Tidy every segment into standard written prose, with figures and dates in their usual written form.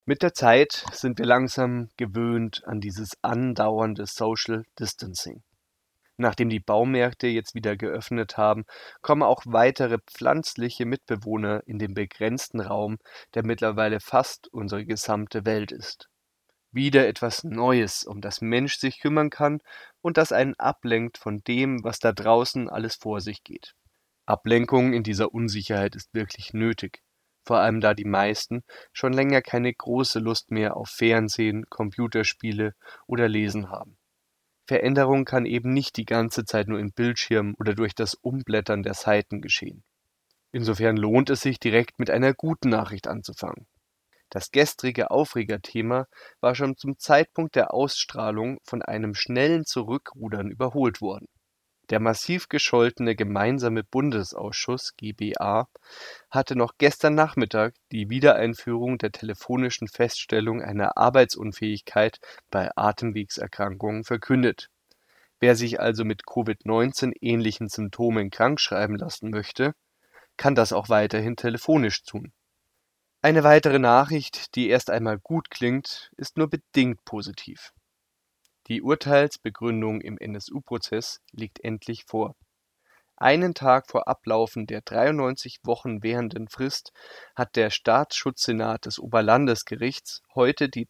Mit der Zeit sind wir langsam gewöhnt an dieses andauernde Social Distancing. Nachdem die Baumärkte jetzt wieder geöffnet haben, kommen auch weitere pflanzliche Mitbewohner in den begrenzten Raum, der mittlerweile fast unsere gesamte Welt ist. Wieder etwas Neues, um das Mensch sich kümmern kann und das einen ablenkt von dem, was da draußen alles vor sich geht. Ablenkung in dieser Unsicherheit ist wirklich nötig, vor allem da die meisten schon länger keine große Lust mehr auf Fernsehen, Computerspiele oder Lesen haben. Veränderung kann eben nicht die ganze Zeit nur im Bildschirm oder durch das Umblättern der Seiten geschehen. Insofern lohnt es sich, direkt mit einer guten Nachricht anzufangen. Das gestrige Aufregerthema war schon zum Zeitpunkt der Ausstrahlung von einem schnellen Zurückrudern überholt worden. Der massiv gescholtene Gemeinsame Bundesausschuss (GBA) hatte noch gestern Nachmittag die Wiedereinführung der telefonischen Feststellung einer Arbeitsunfähigkeit bei Atemwegserkrankungen verkündet. Wer sich also mit Covid-19-ähnlichen Symptomen krankschreiben lassen möchte, kann das auch weiterhin telefonisch tun. Eine weitere Nachricht, die erst einmal gut klingt, ist nur bedingt positiv. Die Urteilsbegründung im NSU-Prozess liegt endlich vor. Einen Tag vor Ablaufen der 93 Wochen währenden Frist hat der Staatsschutzsenat des Oberlandesgerichts heute die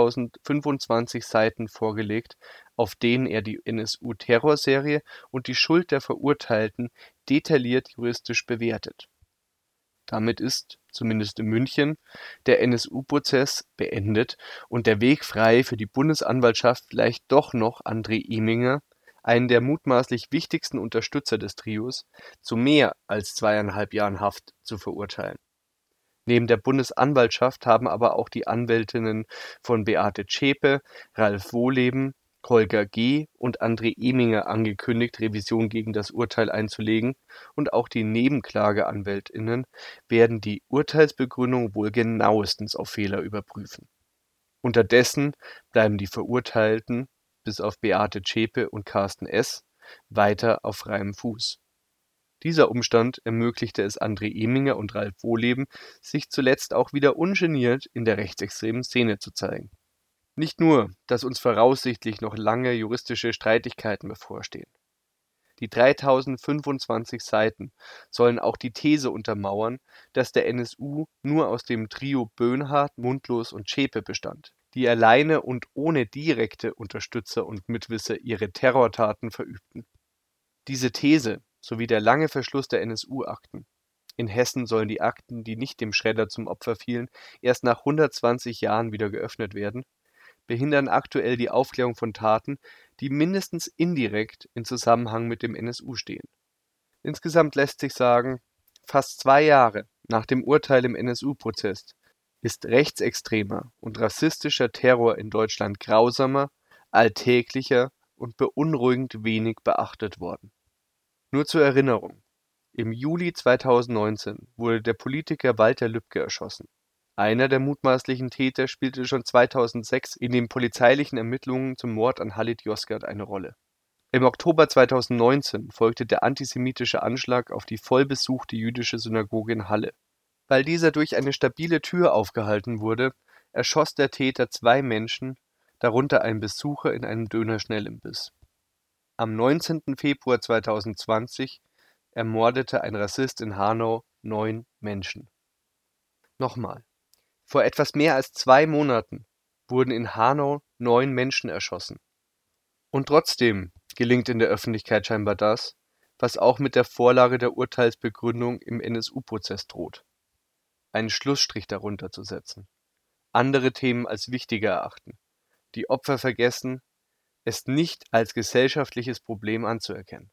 3025 Seiten vorgelegt, auf denen er die NSU-Terrorserie und die Schuld der Verurteilten detailliert juristisch bewertet. Damit ist, zumindest in München, der NSU-Prozess beendet und der Weg frei für die Bundesanwaltschaft vielleicht doch noch André Eminger, einen der mutmaßlich wichtigsten Unterstützer des Trios, zu mehr als 2,5 Jahren Haft zu verurteilen. Neben der Bundesanwaltschaft haben aber auch die Anwältinnen von Beate Zschäpe, Ralf Wohleben, Holger G. und André Eminger angekündigt, Revision gegen das Urteil einzulegen, und auch die Nebenklageanwältinnen werden die Urteilsbegründung wohl genauestens auf Fehler überprüfen. Unterdessen bleiben die Verurteilten, bis auf Beate Zschäpe und Carsten S., weiter auf freiem Fuß. Dieser Umstand ermöglichte es André Eminger und Ralf Wohleben, sich zuletzt auch wieder ungeniert in der rechtsextremen Szene zu zeigen. Nicht nur, dass uns voraussichtlich noch lange juristische Streitigkeiten bevorstehen. Die 3025 Seiten sollen auch die These untermauern, dass der NSU nur aus dem Trio Böhnhardt, Mundlos und Zschäpe bestand, die alleine und ohne direkte Unterstützer und Mitwisser ihre Terrortaten verübten. Diese These sowie der lange Verschluss der NSU-Akten – in Hessen sollen die Akten, die nicht dem Schredder zum Opfer fielen, erst nach 120 Jahren wieder geöffnet werden – behindern aktuell die Aufklärung von Taten, die mindestens indirekt in Zusammenhang mit dem NSU stehen. Insgesamt lässt sich sagen, fast 2 Jahre nach dem Urteil im NSU-Prozess ist rechtsextremer und rassistischer Terror in Deutschland grausamer, alltäglicher und beunruhigend wenig beachtet worden. Nur zur Erinnerung: Im Juli 2019 wurde der Politiker Walter Lübcke erschossen. Einer der mutmaßlichen Täter spielte schon 2006 in den polizeilichen Ermittlungen zum Mord an Halit Yozgat eine Rolle. Im Oktober 2019 folgte der antisemitische Anschlag auf die vollbesuchte jüdische Synagoge in Halle. Weil dieser durch eine stabile Tür aufgehalten wurde, erschoss der Täter 2 Menschen, darunter einen Besucher in einem Döner-Schnellimbiss. Am 19. Februar 2020 ermordete ein Rassist in Hanau 9 Menschen. Nochmal: Vor etwas mehr als 2 Monaten wurden in Hanau 9 Menschen erschossen. Und trotzdem gelingt in der Öffentlichkeit scheinbar das, was auch mit der Vorlage der Urteilsbegründung im NSU-Prozess droht: einen Schlussstrich darunter zu setzen, andere Themen als wichtiger erachten, die Opfer vergessen, es nicht als gesellschaftliches Problem anzuerkennen.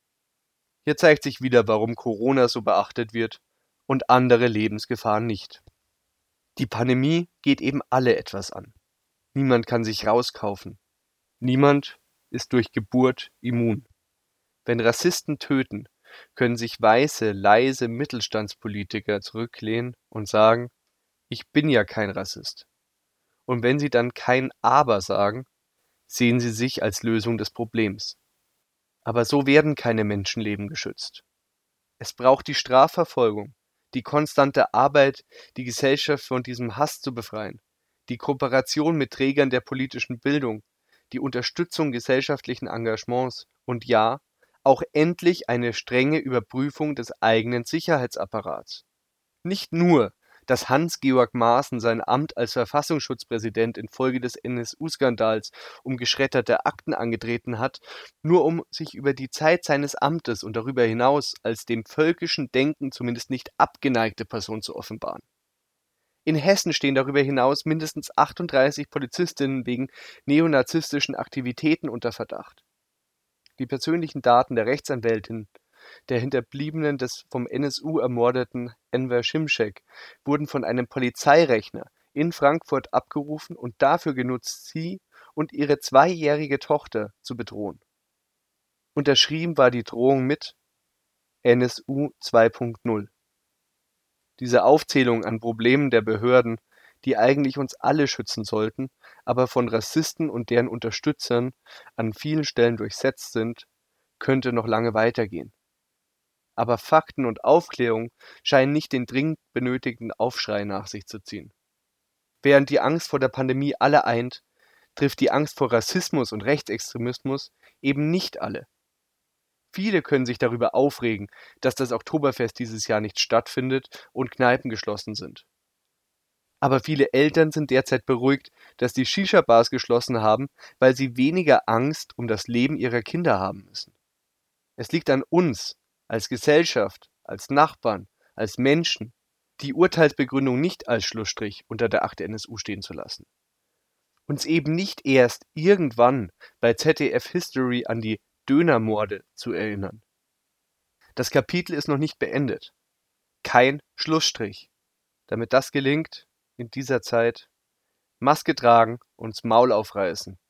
Hier zeigt sich wieder, warum Corona so beachtet wird und andere Lebensgefahren nicht. Die Pandemie geht eben alle etwas an. Niemand kann sich rauskaufen. Niemand ist durch Geburt immun. Wenn Rassisten töten, können sich weiße, leise Mittelstandspolitiker zurücklehnen und sagen: Ich bin ja kein Rassist. Und wenn sie dann kein Aber sagen, sehen sie sich als Lösung des Problems. Aber so werden keine Menschenleben geschützt. Es braucht die Strafverfolgung, die konstante Arbeit, die Gesellschaft von diesem Hass zu befreien, die Kooperation mit Trägern der politischen Bildung, die Unterstützung gesellschaftlichen Engagements und ja, auch endlich eine strenge Überprüfung des eigenen Sicherheitsapparats. Nicht nur, dass Hans-Georg Maaßen sein Amt als Verfassungsschutzpräsident infolge des NSU-Skandals um geschredderte Akten angetreten hat, nur um sich über die Zeit seines Amtes und darüber hinaus als dem völkischen Denken zumindest nicht abgeneigte Person zu offenbaren. In Hessen stehen darüber hinaus mindestens 38 Polizistinnen wegen neonazistischen Aktivitäten unter Verdacht. Die persönlichen Daten der Rechtsanwältin der Hinterbliebenen des vom NSU ermordeten Enver Şimşek wurden von einem Polizeirechner in Frankfurt abgerufen und dafür genutzt, sie und ihre 2-jährige Tochter zu bedrohen. Unterschrieben war die Drohung mit NSU 2.0. Diese Aufzählung an Problemen der Behörden, die eigentlich uns alle schützen sollten, aber von Rassisten und deren Unterstützern an vielen Stellen durchsetzt sind, könnte noch lange weitergehen. Aber Fakten und Aufklärung scheinen nicht den dringend benötigten Aufschrei nach sich zu ziehen. Während die Angst vor der Pandemie alle eint, trifft die Angst vor Rassismus und Rechtsextremismus eben nicht alle. Viele können sich darüber aufregen, dass das Oktoberfest dieses Jahr nicht stattfindet und Kneipen geschlossen sind. Aber viele Eltern sind derzeit beruhigt, dass die Shisha-Bars geschlossen haben, weil sie weniger Angst um das Leben ihrer Kinder haben müssen. Es liegt an uns, als Gesellschaft, als Nachbarn, als Menschen, die Urteilsbegründung nicht als Schlussstrich unter der Akte NSU stehen zu lassen. Uns eben nicht erst irgendwann bei ZDF History an die Dönermorde zu erinnern. Das Kapitel ist noch nicht beendet. Kein Schlussstrich. Damit das gelingt, in dieser Zeit Maske tragen und das Maul aufreißen.